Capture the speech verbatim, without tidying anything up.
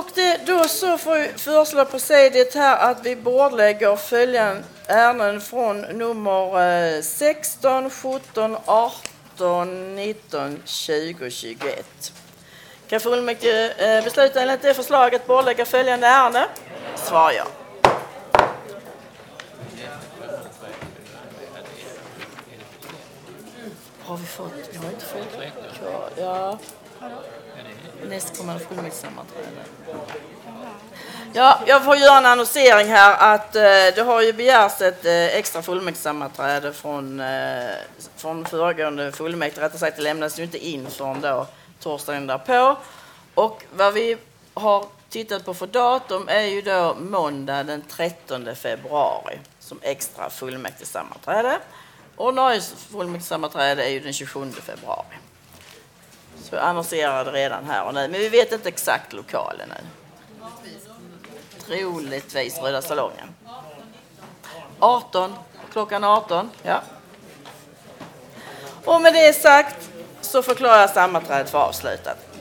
Och det, då så får föreslå presidiet här att vi bordlägger följande ärenden från nummer sexton, sjutton, arton, nitton, tjugo, tjugoett. Kan fullmäktige besluta enligt det förslaget bordlägga följande ärenden? Svar ja. Har vi fått? Jag har inte fått. Ja. Nästkommande fullmäktigesammanträde. Ja, jag får göra en annonsering här att eh, det har ju begärts ett eh, extra fullmäktigesammanträde från, eh, från föregående fullmäktige. Rättare sagt, det lämnas ju inte in från då torsdagen därpå. Och vad vi har tittat på för datum är ju då måndag den trettonde februari som extra fullmäktigesammanträde. Ordinarie fullmäktigesammanträde är ju den tjugosjunde februari. Så jag annonserar det redan här och nu. Men vi vet inte exakt lokalen nu. Troligtvis Röda salongen. arton, klockan arton, ja. Och med det sagt så förklarar jag sammanträdet för avslutat.